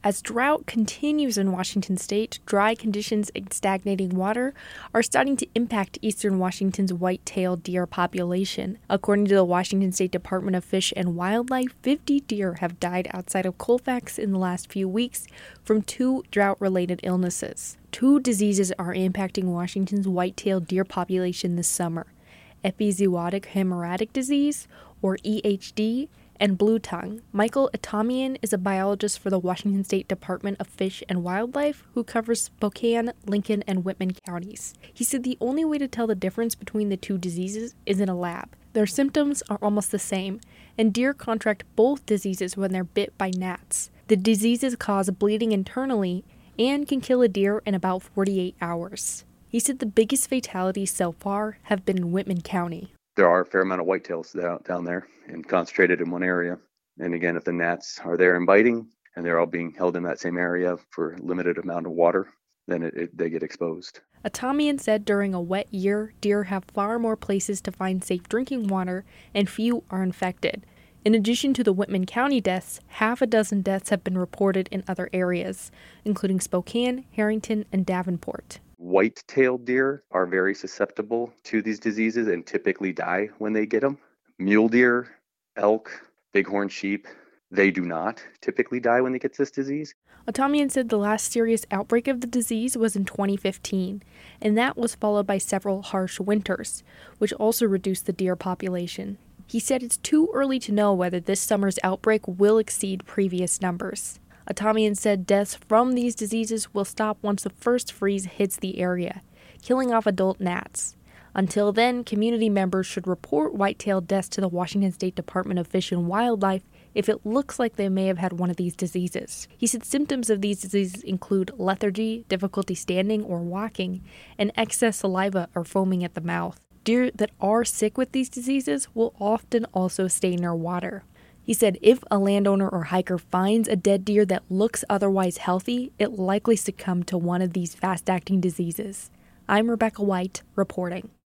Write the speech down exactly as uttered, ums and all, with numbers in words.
As drought continues in Washington state, dry conditions and stagnating water are starting to impact eastern Washington's white-tailed deer population. According to the Washington State Department of Fish and Wildlife, fifty deer have died outside of Colfax in the last few weeks from two drought-related illnesses. Two diseases are impacting Washington's white-tailed deer population this summer: epizootic hemorrhagic disease, or E H D, and blue tongue. Michael Atamian is a biologist for the Washington State Department of Fish and Wildlife who covers Spokane, Lincoln, and Whitman counties. He said the only way to tell the difference between the two diseases is in a lab. Their symptoms are almost the same, and deer contract both diseases when they're bit by gnats. The diseases cause bleeding internally and can kill a deer in about forty-eight hours. He said the biggest fatalities so far have been in Whitman County. There are a fair amount of whitetails down, down there and concentrated in one area. And again, if the gnats are there and biting and they're all being held in that same area for a limited amount of water, then it, it, they get exposed. Atamian said during a wet year, deer have far more places to find safe drinking water and few are infected. In addition to the Whitman County deaths, half a dozen deaths have been reported in other areas, including Spokane, Harrington, and Davenport. White-tailed deer are very susceptible to these diseases and typically die when they get them. Mule deer, elk, bighorn sheep, they do not typically die when they get this disease. Atamian said the last serious outbreak of the disease was in twenty fifteen, and that was followed by several harsh winters, which also reduced the deer population. He said it's too early to know whether this summer's outbreak will exceed previous numbers. Atamian said deaths from these diseases will stop once the first freeze hits the area, killing off adult gnats. Until then, community members should report white-tailed deaths to the Washington State Department of Fish and Wildlife if it looks like they may have had one of these diseases. He said symptoms of these diseases include lethargy, difficulty standing or walking, and excess saliva or foaming at the mouth. Deer that are sick with these diseases will often also stay near water. He said if a landowner or hiker finds a dead deer that looks otherwise healthy, it likely succumbed to one of these fast-acting diseases. I'm Rebecca White, reporting.